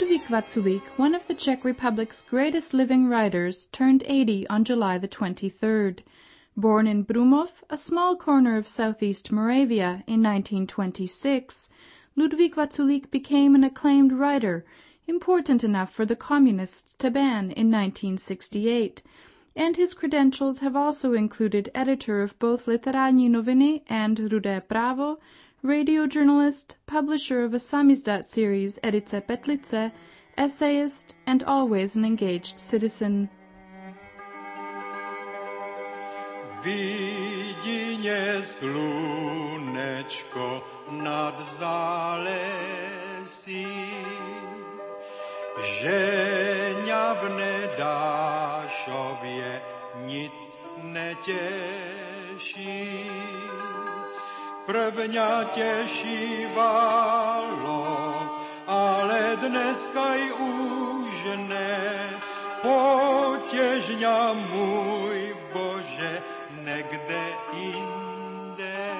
Ludvík Vaculík, one of the Czech Republic's greatest living writers, turned 80 on July the 23rd. Born in Brumov, a small corner of southeast Moravia, in 1926, Ludvík Vaculík became an acclaimed writer, important enough for the Communists to ban in 1968, and his credentials have also included editor of both Literární noviny and Rudé právo, radio journalist, publisher of a samizdat series Edice Petlice, essayist, and always an engaged citizen. Vidině slunečko nad zálesí, žeňavné dášově nic netěší. Prvňa těšívalo, ale dneska už ne. Potěžňa můj Bože, někde jinde.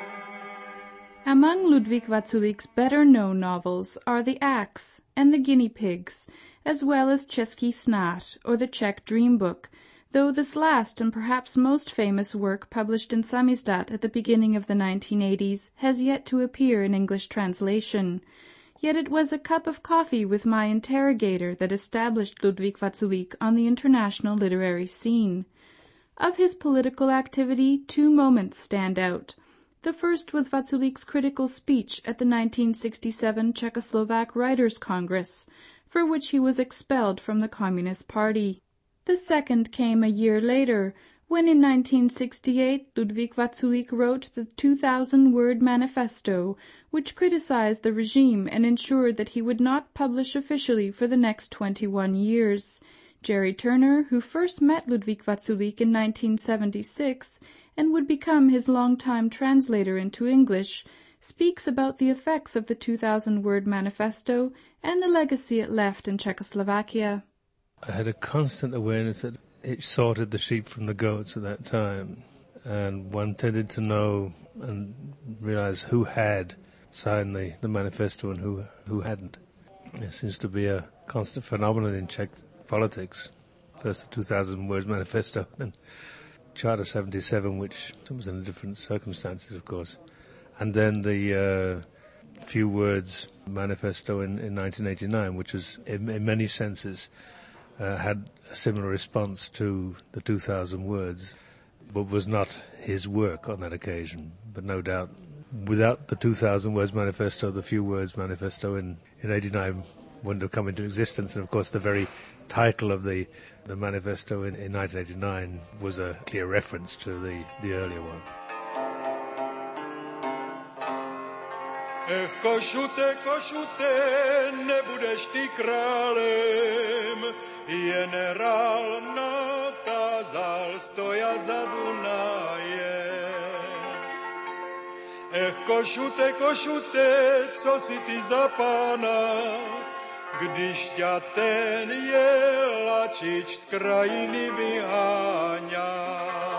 Among Ludvík Vaculík's better-known novels are The Axe and The Guinea Pigs, as well as Český snad, or The Czech Dream Book, though this last and perhaps most famous work published in samizdat at the beginning of the 1980s has yet to appear in English translation. Yet it was a cup of coffee with my interrogator that established Ludvík Vaculík on the international literary scene. Of his political activity, two moments stand out. The first was Vaculík's critical speech at the 1967 Czechoslovak Writers' Congress, for which he was expelled from the Communist Party. The second came a year later, when in 1968 Ludvík Vaculík wrote the 2,000-word manifesto, which criticized the regime and ensured that he would not publish officially for the next 21 years. Jerry Turner, who first met Ludvík Vaculík in 1976 and would become his longtime translator into English, speaks about the effects of the 2,000-word manifesto and the legacy it left in Czechoslovakia. I had a constant awareness that it sorted the sheep from the goats at that time, and one tended to know and realize who had signed the manifesto and who hadn't. It seems to be a constant phenomenon in Czech politics. First the 2,000 words manifesto, then Charter 77, which was in different circumstances, of course, and then the few words manifesto in 1989, which was in many senses had a similar response to the 2,000 words, but was not his work on that occasion. But no doubt, without the 2,000 words manifesto, the few words manifesto in 89 wouldn't have come into existence. And of course, the very title of the manifesto in 1989 was a clear reference to the earlier one. Košute, košute, nebudeš ty králem, generál nakázal stoja za Dunajem. Košute, košute, co si ty za pána, když ťa ten jelačič z krajiny vyháňa.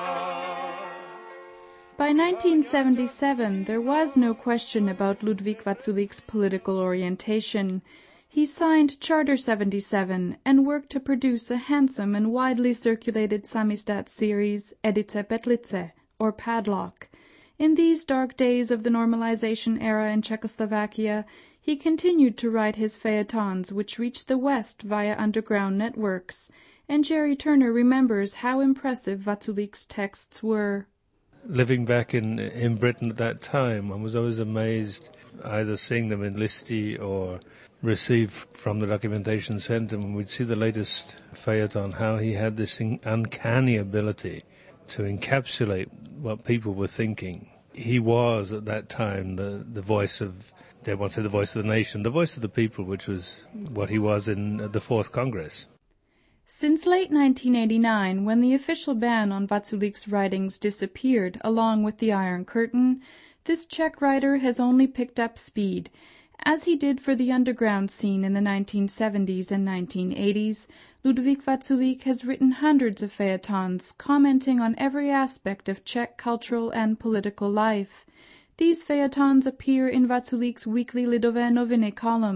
By 1977, there was no question about Ludvík Vaculík's political orientation. He signed Charter 77 and worked to produce a handsome and widely circulated samizdat series, Edice Petlice, or Padlock. In these dark days of the normalization era in Czechoslovakia, he continued to write his feuilletons, which reached the West via underground networks, and Jerry Turner remembers how impressive Vaculík's texts were. Living back in Britain at that time, one was always amazed, either seeing them in Listy or received from the documentation centre, when we'd see the latest feuilleton, how he had this uncanny ability to encapsulate what people were thinking. He was, at that time, the voice of, they want to say the voice of the nation, the voice of the people, which was what he was in the Fourth Congress. Since late 1989, when the official ban on Vaculík's writings disappeared along with the Iron Curtain, this Czech writer has only picked up speed. As he did for the underground scene in the 1970s and 1980s, Ludvík Vaculík has written hundreds of feuilletons commenting on every aspect of Czech cultural and political life. These feuilletons appear in Vaculík's weekly Lidové noviny column,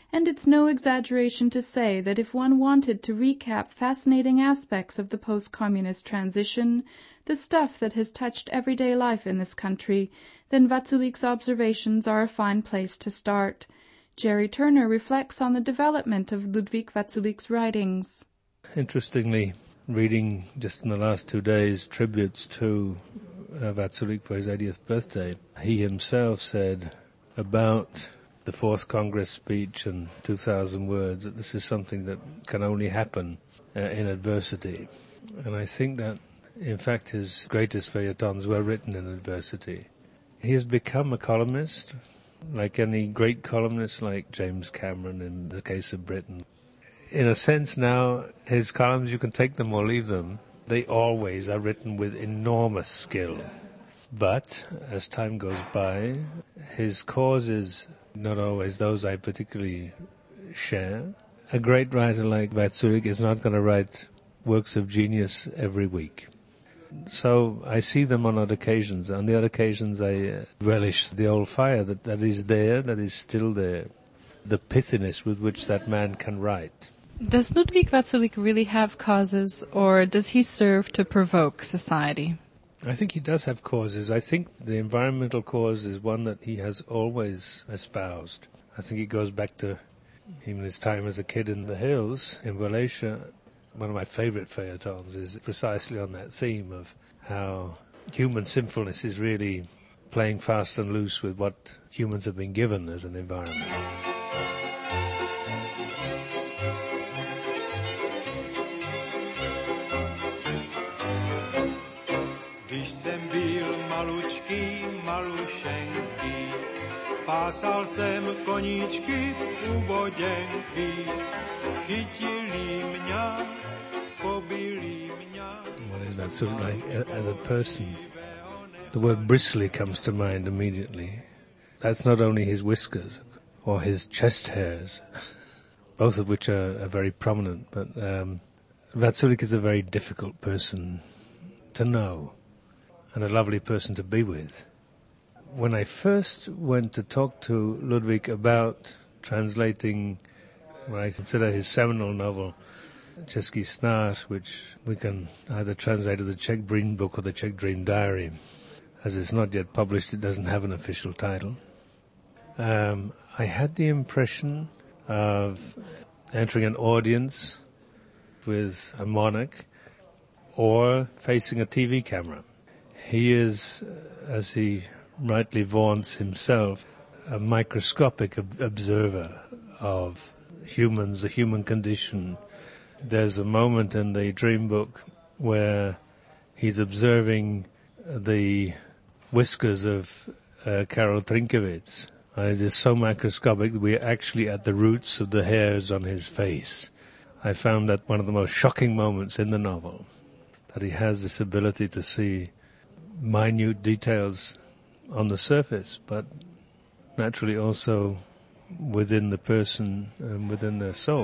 and it's no exaggeration to say that if one wanted to recap fascinating aspects of the post-communist transition, the stuff that has touched everyday life in this country, then Watzlawick's observations are a fine place to start. Jerry Turner reflects on the development of Ludwig Watzlawick's writings. Interestingly, reading just in the last 2 days tributes to Watzlawick for his 80th birthday, he himself said about the Fourth Congress speech and 2,000 words that this is something that can only happen in adversity. And I think that, in fact, his greatest feuilletons were written in adversity. He has become a columnist, like any great columnist, like James Cameron in the case of Britain. In a sense now, his columns, you can take them or leave them. They always are written with enormous skill. But, as time goes by, his causes, not always those I particularly share. A great writer like Watzlawick is not going to write works of genius every week. So I see them on odd occasions. On the odd occasions I relish the old fire that is there, that is still there. The pithiness with which that man can write. Does Ludwig Watzlawick really have causes, or does he serve to provoke society? I think he does have causes. I think the environmental cause is one that he has always espoused. I think it goes back to even his time as a kid in the hills in Wallachia. One of my favorite feuilletons is precisely on that theme of how human sinfulness is really playing fast and loose with what humans have been given as an environment. Když jsem byl malučký, malušenký, pásal jsem koníčky u voděnky, chytili mě, pobili mě. What is that sort of like as a person? The word bristly comes to mind immediately. That's not only his whiskers or his chest hairs, both of which are very prominent, but Watzlawick is a very difficult person to know and a lovely person to be with. When I first went to talk to Ludwig about translating what I consider his seminal novel, Český snář, which we can either translate as the Czech Dream Book or the Czech Dream Diary. As it's not yet published, it doesn't have an official title. I had the impression of entering an audience with a monarch or facing a TV camera. He is, as he rightly vaunts himself, a microscopic observer of humans, the human condition. There's a moment in the Dream Book where he's observing the whiskers of Karel Trinkewitz. And it is so microscopic that we are actually at the roots of the hairs on his face. I found that one of the most shocking moments in the novel, that he has this ability to see minute details on the surface, but naturally also within the person and within their soul.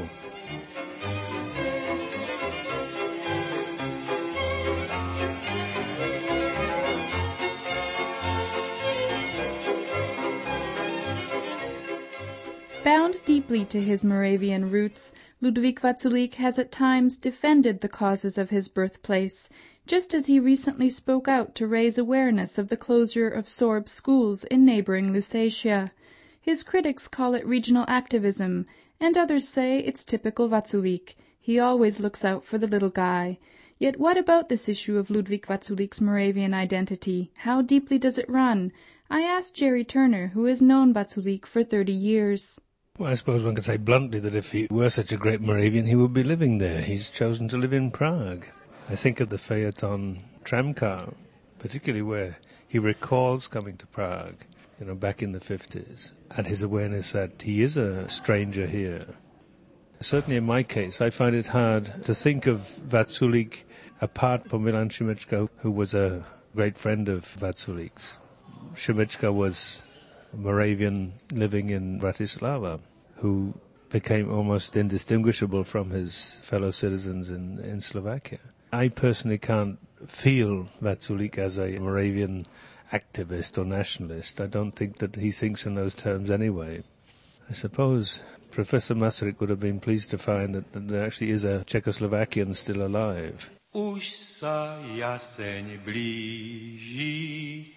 Bound deeply to his Moravian roots, Ludwig Watzlawick has at times defended the causes of his birthplace, just as he recently spoke out to raise awareness of the closure of Sorb schools in neighboring Lusatia. His critics call it regional activism, and others say it's typical Watzlawick. He always looks out for the little guy. Yet what about this issue of Ludwig Watzlawick's Moravian identity? How deeply does it run? I asked Jerry Turner, who has known Watzlawick for 30 years. Well, I suppose one could say bluntly that if he were such a great Moravian, he would be living there. He's chosen to live in Prague. I think of the feuilleton Tramcar, particularly where he recalls coming to Prague, back in the 50s, and his awareness that he is a stranger here. Certainly in my case, I find it hard to think of Watzlawick apart from Milan Šimečka, who was a great friend of Watzlawick's. Šimečka was a Moravian living in Bratislava, who became almost indistinguishable from his fellow citizens in Slovakia. I personally can't feel Watzlawick as a Moravian activist or nationalist. I don't think that he thinks in those terms anyway. I suppose Professor Masaryk would have been pleased to find that there actually is a Czechoslovakian still alive. Už sa jaseň blíží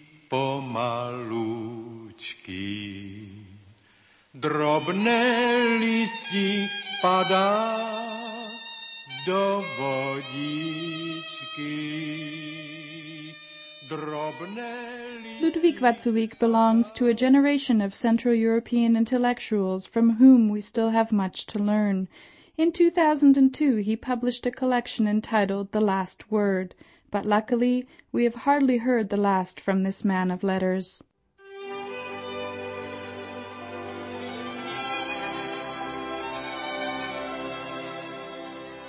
pomalúčky. Drobné listí padá do vodičky. Ludwig Watzlawick belongs to a generation of Central European intellectuals from whom we still have much to learn. In 2002 he published a collection entitled The Last Word, but luckily we have hardly heard the last from this man of letters.